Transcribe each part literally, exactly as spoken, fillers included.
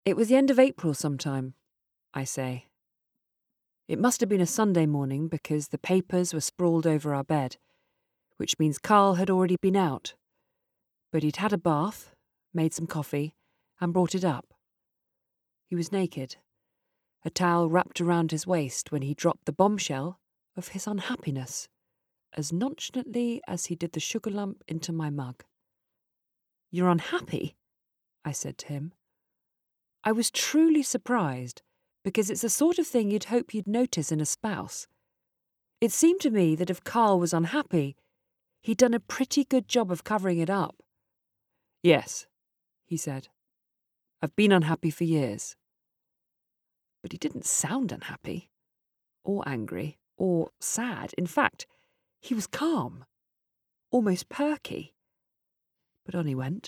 It was the end of April sometime, I say. It must have been a Sunday morning because the papers were sprawled over our bed, which means Carl had already been out. But he'd had a bath, made some coffee, and brought it up. He was naked, a towel wrapped around his waist when he dropped the bombshell of his unhappiness, as nonchalantly as he did the sugar lump into my mug. "You're unhappy?" I said to him. I was truly surprised, because it's the sort of thing you'd hope you'd notice in a spouse. It seemed to me that if Carl was unhappy, he'd done a pretty good job of covering it up. "Yes," he said. "I've been unhappy for years." But he didn't sound unhappy, or angry, or sad. In fact, he was calm, almost perky. But on he went.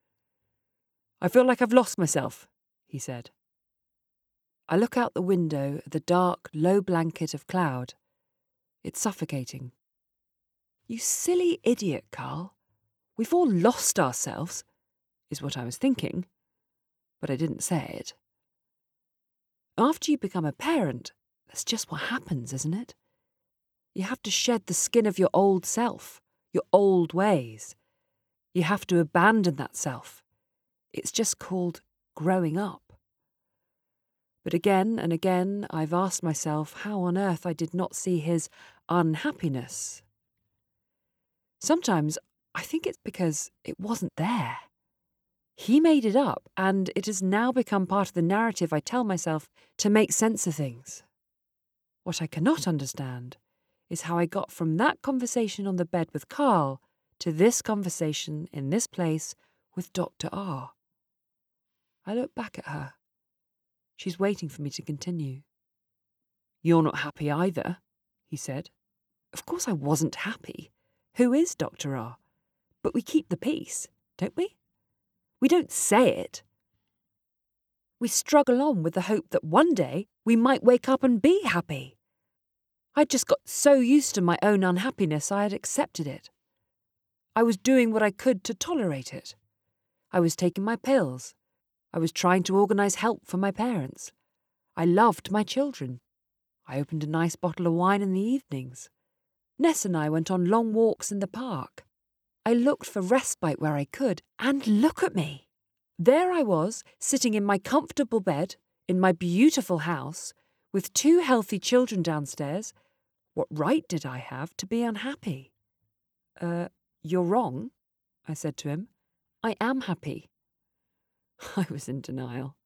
"I feel like I've lost myself," he said. I look out the window at the dark, low blanket of cloud. It's suffocating. "You silly idiot, Carl. We've all lost ourselves," is what I was thinking, but I didn't say it. After you become a parent, that's just what happens, isn't it? You have to shed the skin of your old self, your old ways. You have to abandon that self. It's just called growing up. But again and again I've asked myself how on earth I did not see his unhappiness. Sometimes I think it's because it wasn't there. He made it up, and it has now become part of the narrative I tell myself to make sense of things. What I cannot understand is how I got from that conversation on the bed with Carl to this conversation in this place with Doctor R. I look back at her. She's waiting for me to continue. "You're not happy either," he said. Of course I wasn't happy. Who is Doctor R? But we keep the peace, don't we? We don't say it. We struggle on with the hope that one day we might wake up and be happy. I'd just got so used to my own unhappiness I had accepted it. I was doing what I could to tolerate it. I was taking my pills. I was trying to organise help for my parents. I loved my children. I opened a nice bottle of wine in the evenings. Ness and I went on long walks in the park. I looked for respite where I could, and look at me. There I was, sitting in my comfortable bed, in my beautiful house, with two healthy children downstairs. What right did I have to be unhappy? Uh, you're wrong, I said to him. I am happy. I was in denial.